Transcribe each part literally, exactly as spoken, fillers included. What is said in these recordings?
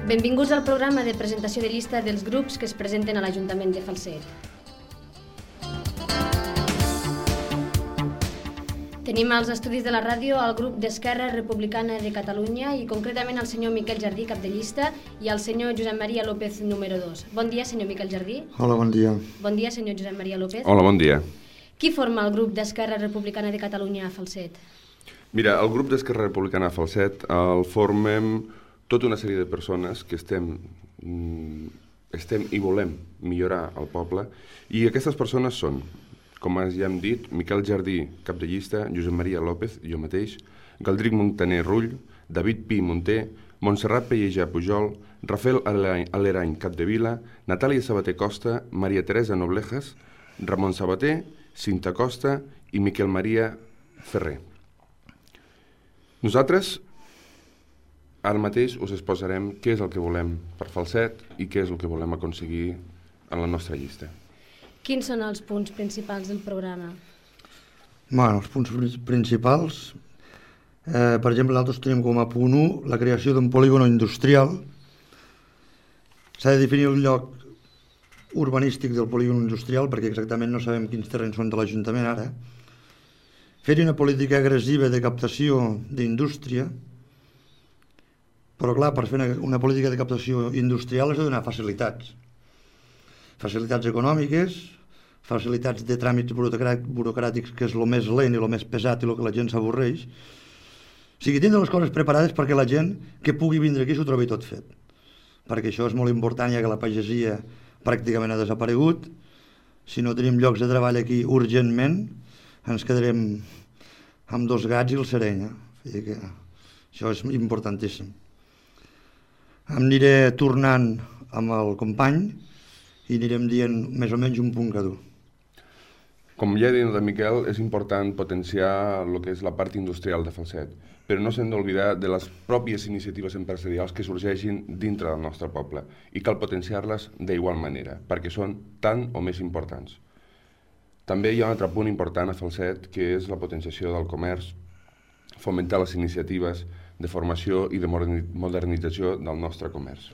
Benvinguts al programa de presentació de llista dels grups que es presenten a l'Ajuntament de Falset. Tenim als estudis de la ràdio el grup d'Esquerra Republicana de Catalunya i concretament el senyor Miquel Jardí, cap de llista, i el senyor Josep Maria López, número dos. Bon dia, senyor Miquel Jardí. Hola, bon dia. Bon dia, senyor Josep Maria López. Hola, bon dia. Qui forma el grup d'Esquerra Republicana de Catalunya a Falset? Mira, el grup d'Esquerra Republicana a Falset el formem tota una sèrie de persones que estem, estem i volem millorar el poble, i aquestes persones són, com ja hem dit, Miquel Jardí, cap de llista, Josep Maria López, jo mateix, Galdric Montaner Rull, David Pi Monter, Montserrat Pellejà Pujol, Rafael Alerany Capdevila, Natàlia Sabater Costa, Maria Teresa Noblejas, Ramon Sabater, Cinta Costa i Miquel Maria Ferrer. Nosaltres ara mateix us exposarem què és el que volem per Falset i què és el que volem aconseguir en la nostra llista. Quins són els punts principals del programa? Bueno, els punts principals, eh, per exemple, nosaltres tenim com a punt u la creació d'un polígon industrial. S'ha de definir el lloc urbanístic del polígon industrial perquè exactament no sabem quins terrenys són de l'Ajuntament ara. Fer-hi una política agressiva de captació d'indústria, però clar, per fer una, una política de captació industrial has de donar facilitats. Facilitats econòmiques, facilitats de tràmits burocràtics, que és el més lent i el més pesat i el que la gent s'avorreix. O sigui, tindre les coses preparades perquè la gent que pugui vindre aquí s'ho trobi tot fet. Perquè això és molt important, ja que la pagesia pràcticament ha desaparegut. Si no tenim llocs de treball aquí urgentment, ens quedarem amb dos gats i el sereny. Eh? Que això és importantíssim. Em aniré tornant amb el company i anirem dient més o menys un punt cada un. Com ja he dit de Miquel, és important potenciar el que és la part industrial de Falset, però no s'hem d'oblidar de les pròpies iniciatives empresarials que sorgeixin dintre del nostre poble i cal potenciar-les d'igual manera, perquè són tan o més importants. També hi ha un altre punt important a Falset, que és la potenciació del comerç, fomentar les iniciatives de formació i de modernització del nostre comerç.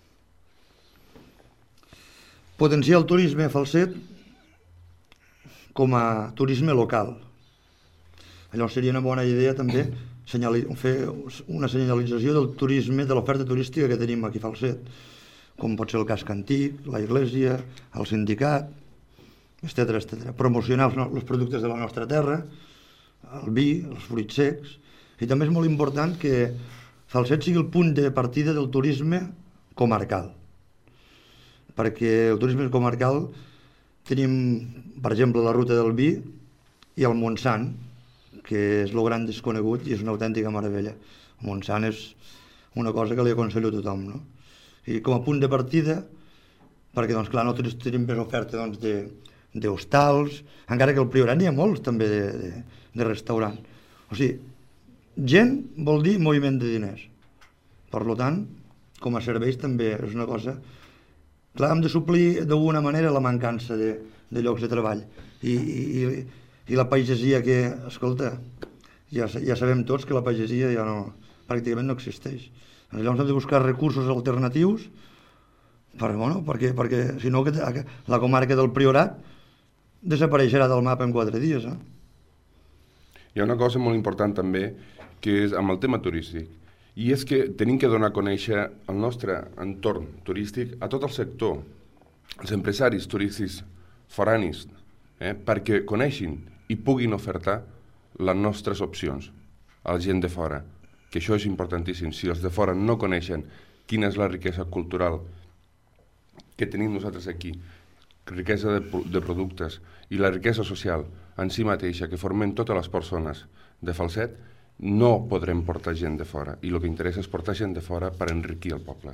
Potenciar el turisme a Falset com a turisme local. Allò seria una bona idea també fer una senyalització del turisme, de l'oferta turística que tenim aquí a Falset, com pot ser el casc antic, la iglesia, el sindicat, etcètera, etcètera. Promocionar els productes de la nostra terra, el vi, els fruits secs, i també és molt important que Falset sigui el punt de partida del turisme comarcal, perquè el turisme comarcal tenim, per exemple, la ruta del vi i el Montsant, que és el gran desconegut i és una autèntica meravella. El Montsant és una cosa que li aconsello a tothom, no? I com a punt de partida, perquè, doncs, clar, nosaltres tenim més oferta doncs, de, d'hostals, encara que al Priorat n'hi ha molts també de, de, de restaurant. O sigui, gent vol dir moviment de diners. Per tant, com a serveis també és una cosa... Clar, hem de suplir d'alguna manera la mancança de, de llocs de treball. I, i, i la pagesia que, escolta, ja, ja sabem tots que la pagesia ja no, pràcticament no existeix. Llavors hem de buscar recursos alternatius per, bueno, perquè, perquè si no la comarca del Priorat desapareixerà del mapa en quatre dies. Eh? Hi ha una cosa molt important també, que és amb el tema turístic, i és que tenim que donar a conèixer el nostre entorn turístic a tot el sector, els empresaris turístics foranis, eh, perquè coneixin i puguin ofertar les nostres opcions a la gent de fora, que això és importantíssim. Si els de fora no coneixen quina és la riquesa cultural que tenim nosaltres aquí, riquesa de, de productes i la riquesa social en si mateixa que formem totes les persones de Falset, no podrem portar gent de fora, i el que interessa és portar gent de fora per enriquir el poble.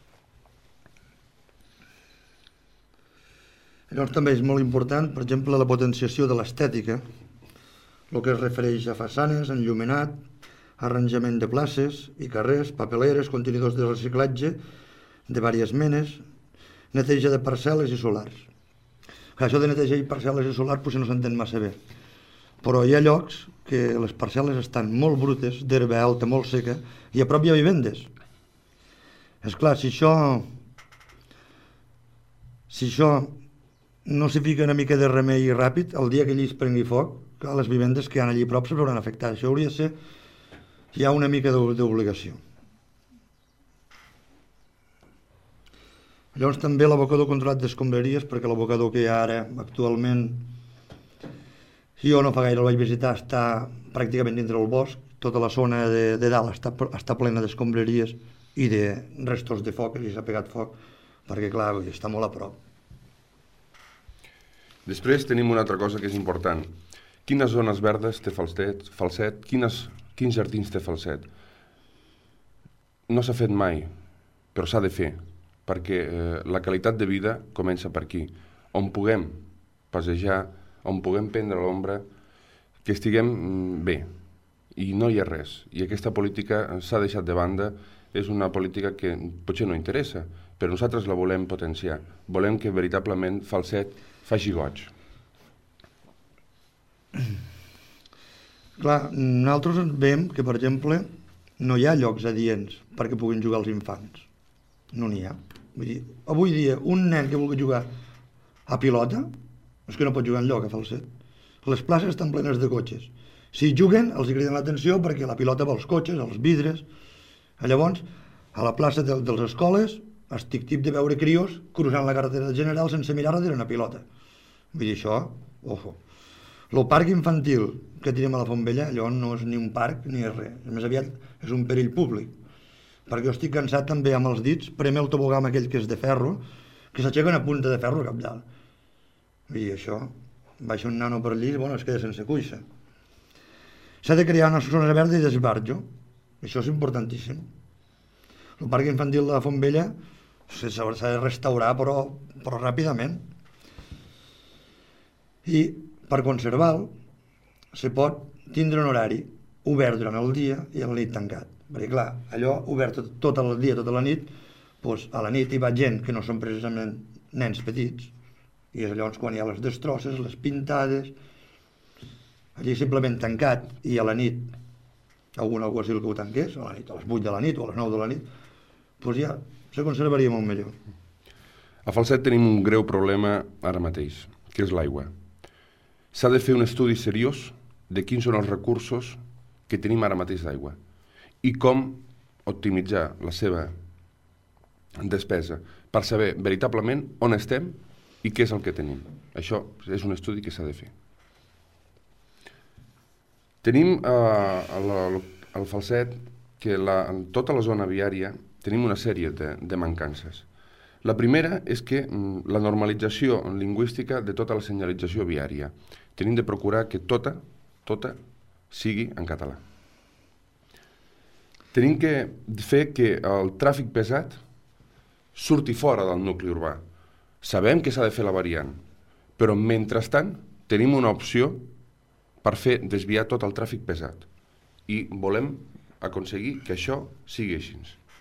Llavors també és molt important, per exemple, la potenciació de l'estètica, el que es refereix a façanes, enllumenat, arranjament de places i carrers, papeleres, contenidors de reciclatge de diverses menes, neteja de parcel·les i solars. Això de neteja de parcel·les i solars potser no s'entén massa bé, però hi ha llocs que les parcel·les estan molt brutes, d'herba alta, molt seca, i a prop hi ha vivendes. És clar, si això... Si això no s'hi fica una mica de remei ràpid, el dia que allí es prengui foc, les vivendes que hi ha allí a prop se veuran afectades. Això hauria de ser ja una mica d'obligació. Llavors també l'abocador controlat d'escombraries, perquè l'abocador que hi ha ara actualment, jo no fa gaire el vaig visitar, està pràcticament dintre del bosc, tota la zona de, de dalt està, està plena d'escombraries i de restos de foc, i s'ha pegat foc, perquè clar, està molt a prop. Després tenim una altra cosa que és important. Quines zones verdes té Falset? Falset? Quines, quins jardins té Falset? No s'ha fet mai, però s'ha de fer, perquè eh, la qualitat de vida comença per aquí, on puguem passejar, on puguem prendre l'ombra, que estiguem bé, i no hi ha res. I aquesta política s'ha deixat de banda, és una política que potser no interessa, però nosaltres la volem potenciar. Volem que veritablement Falset faci goig. Clar, nosaltres veiem que, per exemple, no hi ha llocs adients perquè puguin jugar els infants. No n'hi ha. Vull dir, avui dia, un nen que vulgui jugar a pilota, és que no pot jugar enlloc a Falset. Les places estan plenes de cotxes. Si juguen, els criden l'atenció perquè la pilota va als cotxes, als vidres. Llavors, a la plaça de, de les escoles, estic tip de veure crios cruzant la carretera general sense mirar darrere una pilota. Vull dir, això, ojo. El parc infantil que tenim a la Font Vella, allò no és ni un parc ni és res. Més aviat és un perill públic. Perquè jo estic cansat també amb els dits, premer el tobogà amb aquell que és de ferro, que s'aixeca una punta de ferro a cap dalt. Vull dir, això, baixa un nano per allí, bueno, es queda sense cuixa. S'ha de crear una zona verda i d'esbarjo. Això és importantíssim. El parc infantil de la Font Vella s'ha de restaurar, però, però ràpidament. I per conservar-lo se pot tindre un horari obert durant el dia i a la nit tancat. Perquè clar, allò obert tot, tot el dia, tota la nit, doncs a la nit hi va gent que no són precisament nens petits, i és llavors quan hi ha les destrosses, les pintades, allí simplement tancat, i a la nit algun alguacil que ho tanqués, a la nit, a les vuit de la nit o a les nou de la nit, doncs ja se conservaria molt millor. A Falset tenim un greu problema ara mateix, que és l'aigua. S'ha de fer un estudi seriós de quins són els recursos que tenim ara mateix d'aigua i com optimitzar la seva despesa per saber veritablement on estem i què és el que tenim. Això és un estudi que s'ha de fer. Tenim eh, al, al Falset que la, en tota la zona viària tenim una sèrie de, de mancances. La primera és que mm, la normalització lingüística de tota la senyalització viària. Tenim de procurar que tota, tota sigui en català. Tenim que fer que el tràfic pesat surti fora del nucli urbà. Sabem que s'ha de fer la variant, però mentrestant tenim una opció per fer desviar tot el tràfic pesat. I volem aconseguir que això sigui així.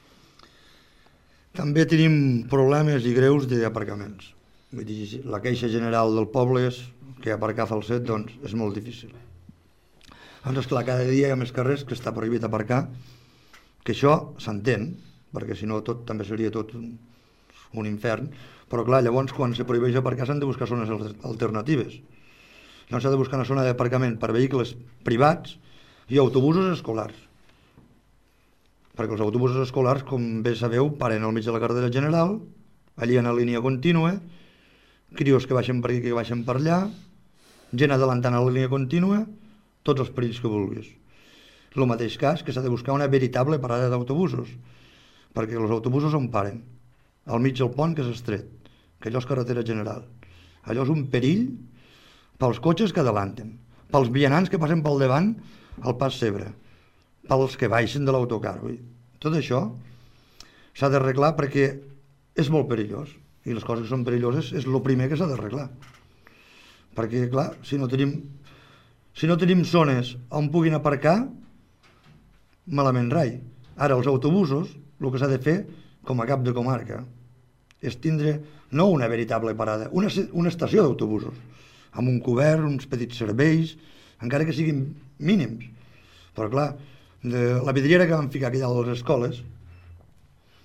També tenim problemes i greus d'aparcaments. Vull dir, la queixa general del poble és que aparcar a Falset doncs, és molt difícil. Doncs, esclar, cada dia hi ha més carrers que està prohibit aparcar, que això s'entén, perquè si no tot també seria tot un, un infern, però clar, llavors quan se prohibeix aparcar s'han de buscar zones alternatives. Llavors s'ha de buscar una zona d'aparcament per vehicles privats i autobusos escolars. Perquè els autobusos escolars, com bé sabeu, paren al mig de la carretera general, allí en la línia contínua, crios que baixen per aquí, que baixen per allà, gent adelantant a la línia contínua, tots els perills que vulguis. El mateix cas que s'ha de buscar una veritable parada d'autobusos, perquè els autobusos on paren? Al mig del pont, que és estret, que allò és carretera general. Allò és un perill pels cotxes que adelanten, pels vianants que passen pel davant al pas Cebre, pels que baixen de l'autocar. Tot això s'ha d'arreglar perquè és molt perillós, i les coses que són perilloses és el primer que s'ha d'arreglar. Perquè, clar, si no tenim, si no tenim zones on puguin aparcar, malament rai. Ara, els autobusos, el que s'ha de fer, com a cap de comarca, és tindre no una veritable parada, una, una estació d'autobusos, amb un cobert, uns petits serveis, encara que siguin mínims. Però, clar, de la vidriera que van ficar aquí dalt a les escoles,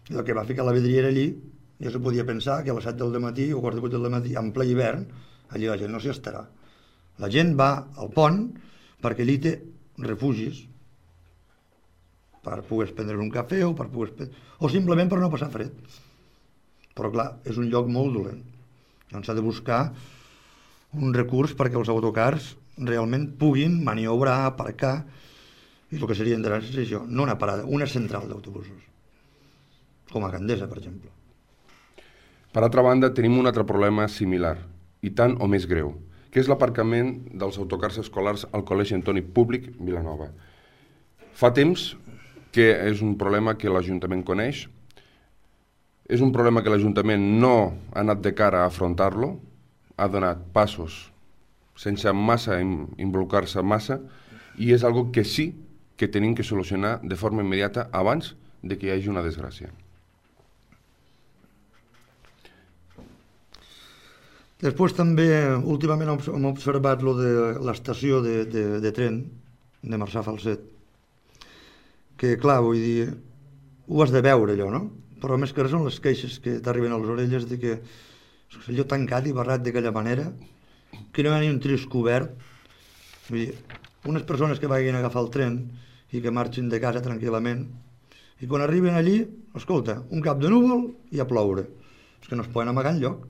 I el que va ficar la vidriera allí, ja se podia pensar que a les set del matí o quart de vuit del matí, en ple hivern, allí la gent no s'hi estarà. La gent va al pont perquè allí té refugis per poder prendre un cafè o per poder prendre... o simplement per no passar fred. Però clar, és un lloc molt dolent. Doncs s'ha de buscar un recurs perquè els autocars realment puguin maniobrar, aparcar, i el que seria interessant és això, no una parada, una central d'autobusos, com a Gandesa, per exemple. Per altra banda, tenim un altre problema similar, i tant o més greu, que és l'aparcament dels autocars escolars al Col·legi Antoni Públic Vilanova. Fa temps que és un problema que l'Ajuntament coneix, és un problema que l'Ajuntament no ha anat de cara a afrontar-lo, ha donat passos sense massa involucrar-se massa, i és algo que sí que tenim que solucionar de forma immediata abans de que hi hagi una desgràcia. Després també, últimament hem observat lo de l'estació de, de, de tren de Marçà Falset, que clar, vull dir, ho has de veure allò, no? Però més que res són les queixes que t'arriben a les orelles de que allò tancat i barrat d'aquella manera, que no hi ha ni un tris cobert. Vull dir, unes persones que vagin a agafar el tren i que marxin de casa tranquil·lament, i quan arriben allí, escolta, un cap de núvol i a ploure. És que no es poden amagar enlloc.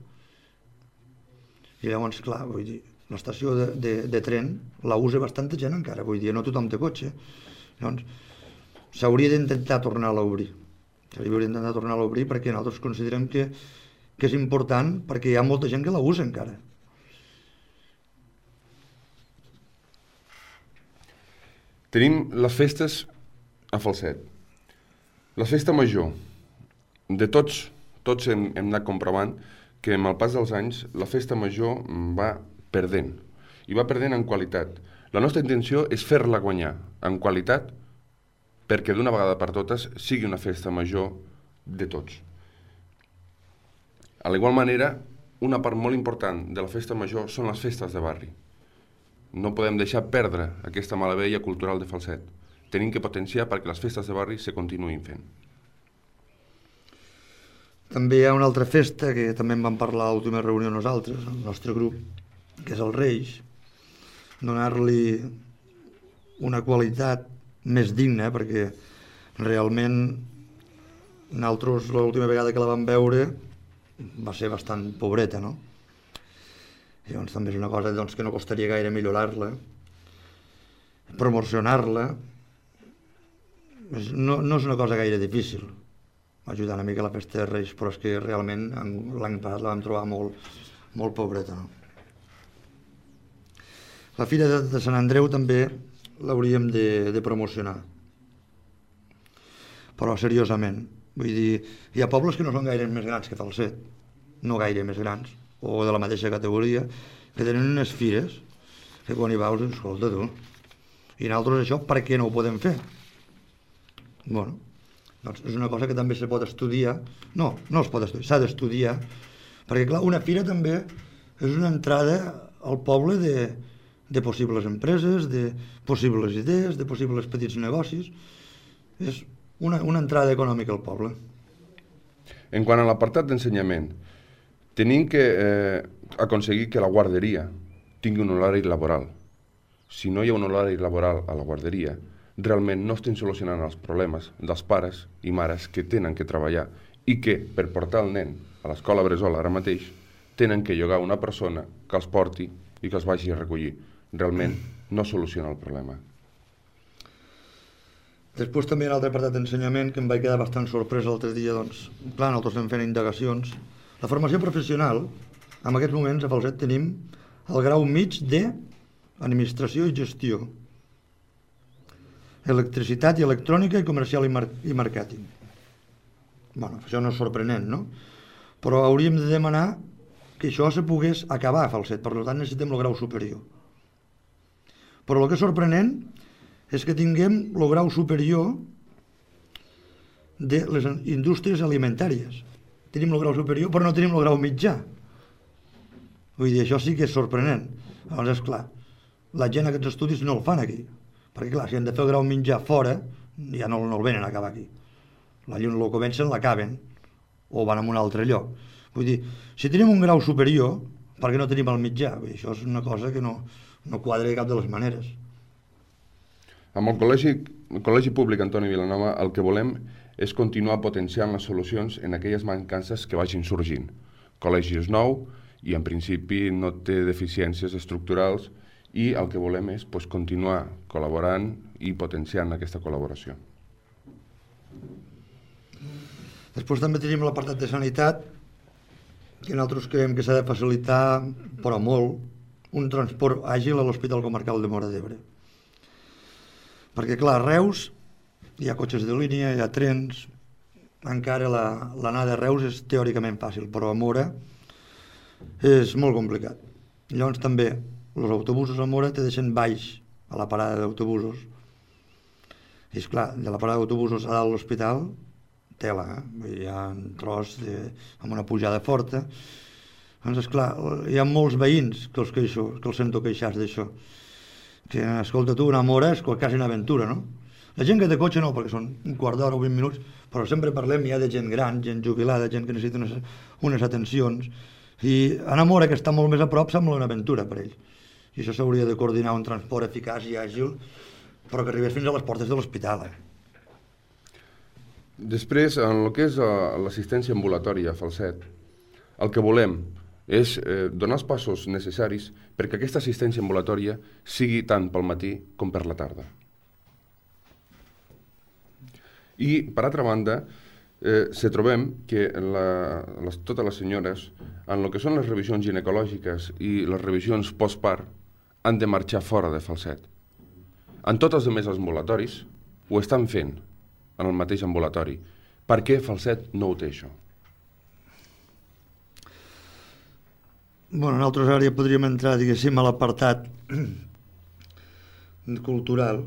I llavors, clar, vull dir, l'estació de, de, de tren la usa bastanta gent encara, vull dir, no tothom té cotxe. Llavors, s'hauria d'intentar tornar a obrir. S'hauria d'intentar tornar a obrir perquè nosaltres considerem que, que és important perquè hi ha molta gent que la usa encara. Tenim les festes a Falset. La festa major, de tots, tots hem, hem anat comprovant que amb el pas dels anys la festa major va perdent, i va perdent en qualitat. La nostra intenció és fer-la guanyar en qualitat perquè d'una vegada per totes sigui una festa major de tots. A l'igual manera, una part molt important de la festa major són les festes de barri. No podem deixar perdre aquesta meravella cultural de Falset. Tenim que potenciar perquè les festes de barri se continuïn fent. També hi ha una altra festa que també en vam parlar a l'última reunió nosaltres, el nostre grup, que és el Reis. Donar-li una qualitat més digna, perquè realment nosaltres l'última vegada que la vam veure va ser bastant pobreta, no? I llavors també és una cosa doncs, que no costaria gaire millorar-la, promocionar-la. No, no és una cosa gaire difícil, ajudar una mica a la festa de Reis, però és que realment l'any passat la vam trobar molt, molt pobreta. No? La Fira de, de Sant Andreu també l'hauríem de, de promocionar, però seriosament. Vull dir, hi ha pobles que no són gaire més grans que Falset, no gaire més grans, o de la mateixa categoria, que tenen unes fires que quan hi veus, escolta tu, i nosaltres això per què no ho podem fer? Bueno, doncs és una cosa que també se pot estudiar, no, no es pot estudiar, s'ha d'estudiar, perquè clar, una fira també és una entrada al poble de, de possibles empreses, de possibles idees, de possibles petits negocis, és una, una entrada econòmica al poble. En quant a l'apartat d'ensenyament, tenim que eh, aconseguir que la guarderia tingui un horari laboral. Si no hi ha un horari laboral a la guarderia, realment no estem solucionant els problemes dels pares i mares que tenen que treballar i que, per portar el nen a l'escola bressol ara mateix, tenen que llogar una persona que els porti i que els vagi a recollir. Realment no soluciona el problema. Després també hi ha un altre apartat d'ensenyament que em vaig quedar bastant sorprès l'altre dia, doncs, clar, nosaltres estem fent indagacions. La formació professional, en aquests moments a Falset tenim el grau mig d'Administració i Gestió, Electricitat i Electrònica i Comercial i, mar i Màrqueting. Bueno, això no és sorprenent, no? Però hauríem de demanar que això se pogués acabar a Falset, per tant necessitem el grau superior. Però el que és sorprenent és que tinguem el grau superior de les indústries alimentàries. Tenim el grau superior, però no tenim el grau mitjà. Vull dir, això sí que és sorprenent. Llavors, és clar, la gent aquests estudis no el fan aquí. Perquè, clar, si han de fer el grau mitjà fora, ja no, no el venen a acabar aquí. la llum el comencen, l'acaben, o van a un altre lloc. Vull dir, si tenim un grau superior, per què no tenim el mitjà? Vull dir, això és una cosa que no, no quadra de cap de les maneres. Amb el Col·legi, el Col·legi Públic Antoni Vilanova el que volem és continuar potenciant les solucions en aquelles mancances que vagin sorgint. El col·legi és nou i en principi no té deficiències estructurals i el que volem és pues, continuar col·laborant i potenciant aquesta col·laboració. Després també tenim l'apartat de sanitat, que nosaltres creiem que s'ha de facilitar, però molt, un transport àgil a l'Hospital Comarcal de Móra d'Ebre. Perquè, clar, a Reus hi ha cotxes de línia, hi ha trens, encara l'anada a Reus és teòricament fàcil, però a Móra és molt complicat. Llavors també, els autobusos a Móra te deixen baix a la parada d'autobusos. I esclar, de la parada d'autobusos a dalt l'hospital, tela, eh? Hi ha un tros de, amb una pujada forta. Doncs, esclar, hi ha molts veïns que els, queixo, que els sento queixar d'això. Que, escolta, tu, una Móra és quasi una aventura, no? La gent que té cotxe no, perquè són un quart d'hora o vint minuts, però sempre parlem ja de gent gran, gent jubilada, gent que necessita unes, unes atencions. I anar a Móra, que està molt més a prop, sembla una aventura per ells. I això s'hauria de coordinar un transport eficaç i àgil, però que arribés fins a les portes de l'hospital, eh? Després, en el que és l'assistència ambulatòria a Falset, el que volem és eh, donar els passos necessaris perquè aquesta assistència ambulatòria sigui tant pel matí com per la tarda. I, per altra banda, eh, se trobem que la, les, totes les senyores, en el que són les revisions ginecològiques i les revisions postpart, han de marxar fora de Falset. En tots els altres ambulatoris ho estan fent, en el mateix ambulatori. Per què Falset no ho té, això? Bueno, en altres àrees podríem entrar, diguéssim, a l'apartat cultural.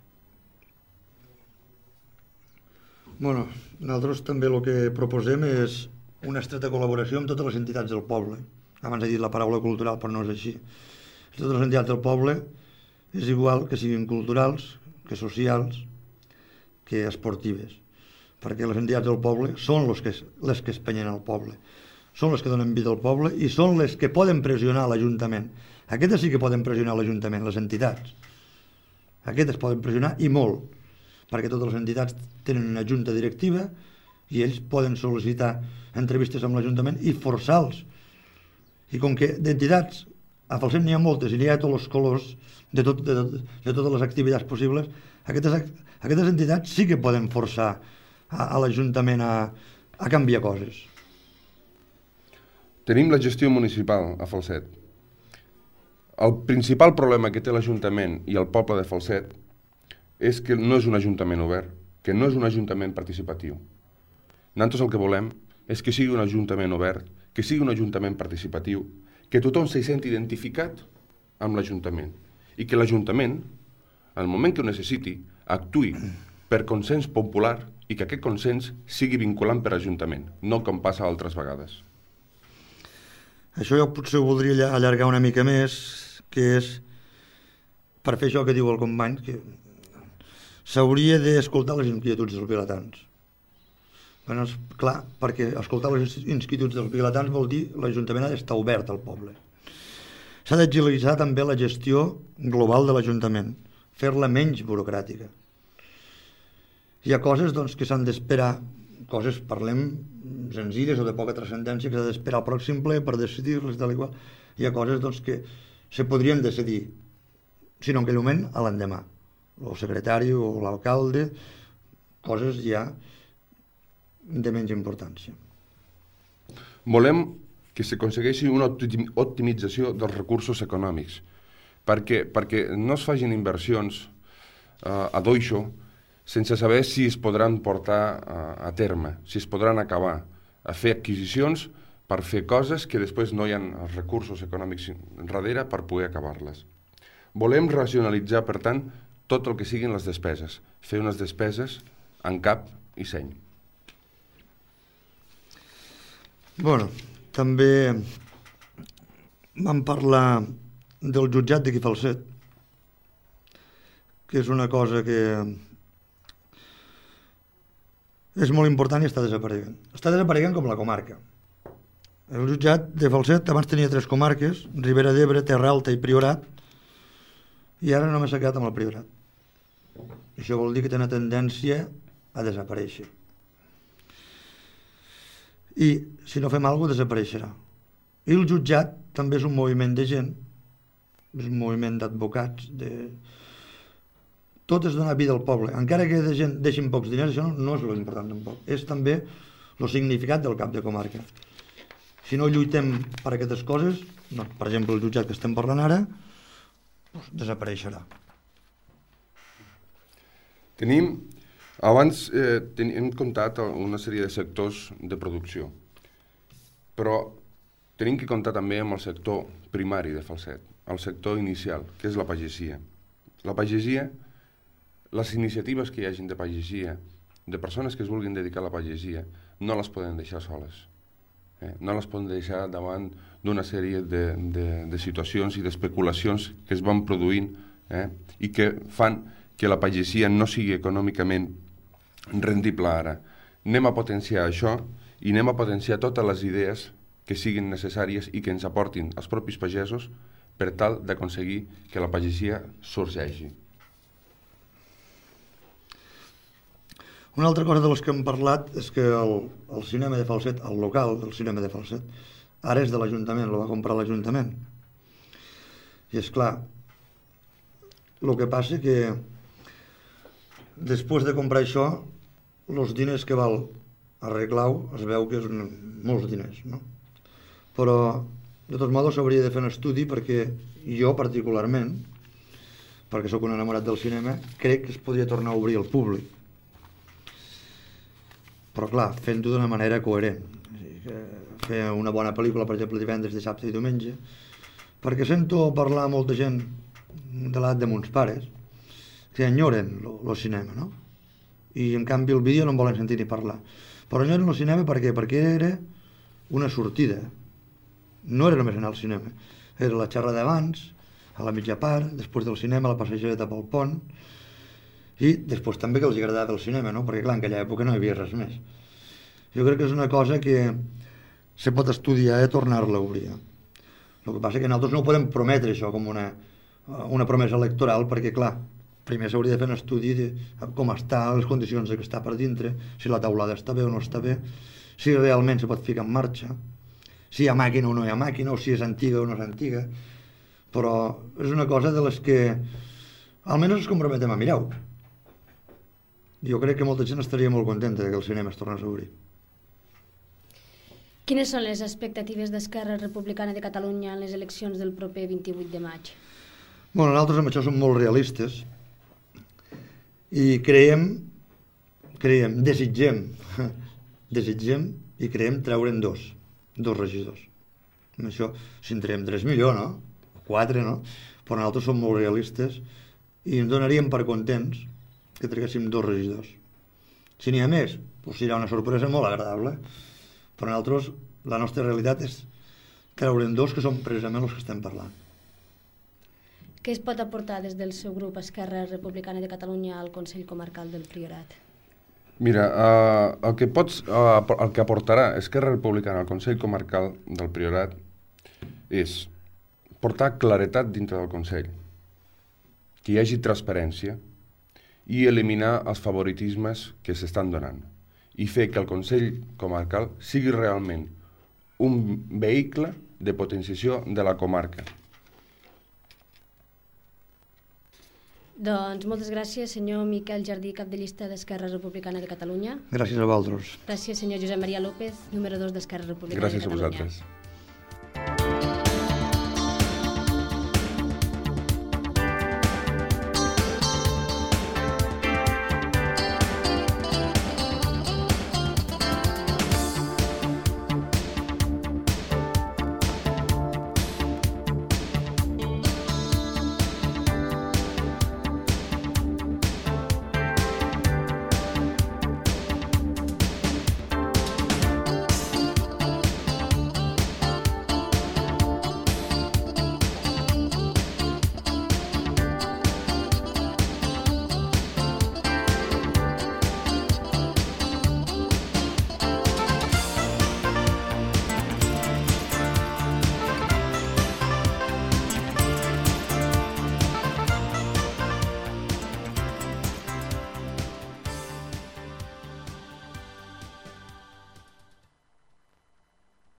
Bueno, nosaltres també el que proposem és una estreta col·laboració amb totes les entitats del poble. Abans he dit la paraula cultural, però no és així. Totes les entitats del poble és igual que siguin culturals, que socials, que esportives, perquè les entitats del poble són les que, les que espanyen el poble, són les que donen vida al poble i són les que poden pressionar l'Ajuntament. Aquestes sí que poden pressionar l'Ajuntament, les entitats. Aquestes poden pressionar i molt, perquè totes les entitats tenen una junta directiva i ells poden sol·licitar entrevistes amb l'Ajuntament i forçar-los. I com que d'entitats a Falset n'hi ha moltes i n'hi ha tots els colors de, tot, de, de totes les activitats possibles, aquestes activitats Aquestes entitats sí que poden forçar a, a l'Ajuntament a, a canviar coses. Tenim la gestió municipal a Falset. El principal problema que té l'Ajuntament i el poble de Falset és que no és un ajuntament obert, que no és un ajuntament participatiu. Nosaltres el que volem és que sigui un ajuntament obert, que sigui un ajuntament participatiu, que tothom s'hi senti identificat amb l'Ajuntament i que l'Ajuntament, en el moment que ho necessiti, actuï per consens popular i que aquest consens sigui vinculant per Ajuntament, no com passa altres vegades. Això jo potser ho voldria allargar una mica més, que és per fer això que diu el company, que s'hauria d'escoltar les inquietuds dels vilatans. Bueno, és clar, perquè escoltar les inquietuds dels vilatans vol dir que l'Ajuntament ha d'estar obert al poble. S'ha d'agilitzar també la gestió global de l'Ajuntament, fer-la menys burocràtica. Hi ha coses doncs, que s'han d'esperar, coses, parlem, senzilles o de poca transcendència, que s'ha d'esperar al pròxim ple per decidir-les, tal i qual. Hi ha coses doncs, que se podrien decidir, si no en aquell moment, a l'endemà. El secretari o l'alcalde, coses ja de menys importància. Volem que s'aconsegueixi una optimització dels recursos econòmics, perquè, perquè no es facin inversions uh, a doixo sense saber si es podran portar uh, a terme, si es podran acabar, a fer adquisicions per fer coses que després no hi ha els recursos econòmics darrere per poder acabar-les. Volem racionalitzar, per tant, tot el que siguin les despeses, fer unes despeses en cap i seny. Bueno, també vam parlar del jutjat d'aquí Falset, que és una cosa que és molt important i està desapareguent. Està desapareguent com la comarca. El jutjat de Falset abans tenia tres comarques, Ribera d'Ebre, Terra Alta i Priorat, i ara només s'ha quedat amb el Priorat. Això vol dir que té una tendència a desaparèixer. I si no fem alguna cosa, desapareixerà. I el jutjat també és un moviment de gent, és un moviment d'advocats, de... tot és donar vida al poble. Encara que de gent deixin pocs diners, això no, no és l'important tampoc. És també el significat del cap de comarca. Si no lluitem per aquestes coses, no, per exemple, el jutjat que estem parlant ara, doncs desapareixerà. Tenim, abans eh, ten, hem comptat una sèrie de sectors de producció, però tenim que comptar també amb el sector primari de Falset, el sector inicial, que és la pagesia. La pagesia, les iniciatives que hi hagin de pagesia, de persones que es vulguin dedicar a la pagesia, no les poden deixar soles. Eh? No les poden deixar davant d'una sèrie de, de, de situacions i d'especulacions que es van produint eh? i que fan que la pagesia no sigui econòmicament rendible ara. Anem a potenciar això i anem a potenciar totes les idees que siguin necessàries i que ens aportin els propis pagesos per tal d'aconseguir que la pagesia sorgeixi. Una altra cosa de les que hem parlat és que el, el cinema de Falset, el local del cinema de Falset, ara és de l'Ajuntament, el va comprar l'Ajuntament. I és clar, el que passa que després de comprar això, els diners que val arreglar-ho es veu que és un, molts diners, no? Però, de tots modos, s'hauria de fer un estudi perquè jo, particularment, perquè sóc un enamorat del cinema, crec que es podria tornar a obrir al públic. Però clar, fent-ho d'una manera coherent. Fer una bona pel·lícula, per exemple, divendres, dissabte i diumenge, perquè sento parlar a molta gent de l'edat de mons pares que enyoren el cinema, no? I en canvi el vídeo no en volen sentir ni parlar. Però enyoren el cinema per què? Perquè era una sortida. No era només anar al cinema. Era la xerrada d'abans, a la mitja part, després del cinema, la passejada pel pont, i després també que els agradava el cinema, no? Perquè clar, en aquella època no hi havia res més. Jo crec que és una cosa que se pot estudiar i tornar-la a obrir. El que passa és que nosaltres no podem prometre això com una, una promesa electoral, perquè clar, primer s'hauria de fer un estudi de com està, les condicions que està per dintre, si la taulada està bé o no està bé, si realment se pot ficar en marxa, si hi ha màquina o no hi ha màquina, o si és antiga o no és antiga, però és una cosa de les que almenys ens comprometem a mirar-ho. Jo crec que molta gent estaria molt contenta que el cinema es tornés a obrir. Quines són les expectatives d'Esquerra Republicana de Catalunya en les eleccions del proper vint-i-vuit de maig? Bueno, nosaltres amb això som molt realistes i creiem, creiem, desitgem, desitgem i creiem treure'n dos, dos regidors. Amb això, si en traiem tres millor, no? Quatre, no? Però nosaltres som molt realistes i ens donaríem per contents que traguéssim dos regidors. Si n'hi ha més, doncs serà una sorpresa molt agradable, però nosaltres, la nostra realitat és treure'n dos que són precisament els que estem parlant. Què es pot aportar des del seu grup Esquerra Republicana de Catalunya al Consell Comarcal del Priorat? Mira, eh, el, que pots, eh, el que aportarà Esquerra Republicana al Consell Comarcal del Priorat és portar claretat dintre del Consell, que hi hagi transparència, i eliminar els favoritismes que s'estan donant i fer que el Consell Comarcal sigui realment un vehicle de potenciació de la comarca. Doncs moltes gràcies, senyor Miquel Jardí, cap de llista d'Esquerra Republicana de Catalunya. Gràcies a vosaltres. Gràcies, senyor Josep Maria López, número dos d'Esquerra Republicana Gràcies de Catalunya. Gràcies a vosaltres.